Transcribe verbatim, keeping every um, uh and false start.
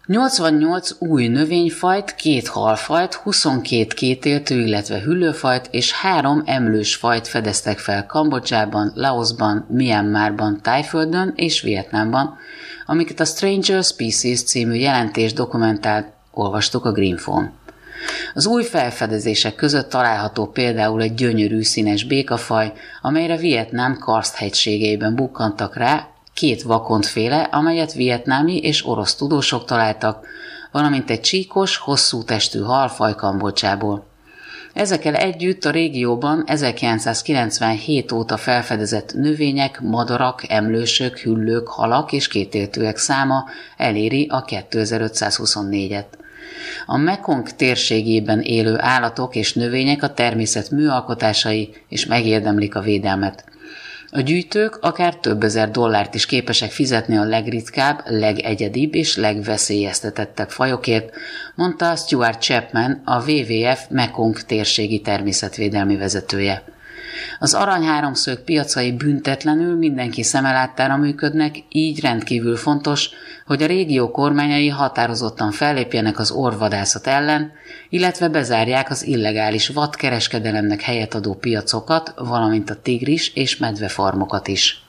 nyolcvannyolc új növényfajt, két halfajt, huszonkét kétéltő, illetve hüllőfajt és három emlős fajt fedeztek fel Kambodzsában, Laoszban, Myanmarban, Thaiföldön és Vietnámban, amiket a Stranger Species című jelentés dokumentált, olvastuk a Greenphone. Az új felfedezések között található például egy gyönyörű színes békafaj, amelyre Vietnám karsthegységeiben bukkantak rá, két vakontféle, amelyet vietnámi és orosz tudósok találtak, valamint egy csíkos, hosszú testű halfaj Kambodzsából. Ezekkel együtt a régióban ezerkilencszázkilencvenhét óta felfedezett növények, madarak, emlősök, hüllők, halak és kétéltőek száma eléri a kétezer-ötszázhuszonnégyet. A Mekong térségében élő állatok és növények a természet műalkotásai és megérdemlik a védelmet. A gyűjtők akár több ezer dollárt is képesek fizetni a legritkább, legegyedibb és legveszélyeztetettebb fajokért, mondta Stuart Chapman, a dupla vé vé ef Mekong térségi természetvédelmi vezetője. Az aranyháromszög piacai büntetlenül mindenki szemeláttára működnek, így rendkívül fontos, hogy a régió kormányai határozottan fellépjenek az orvvadászat ellen, illetve bezárják az illegális vadkereskedelemnek helyet adó piacokat, valamint a tigris és medvefarmokat is.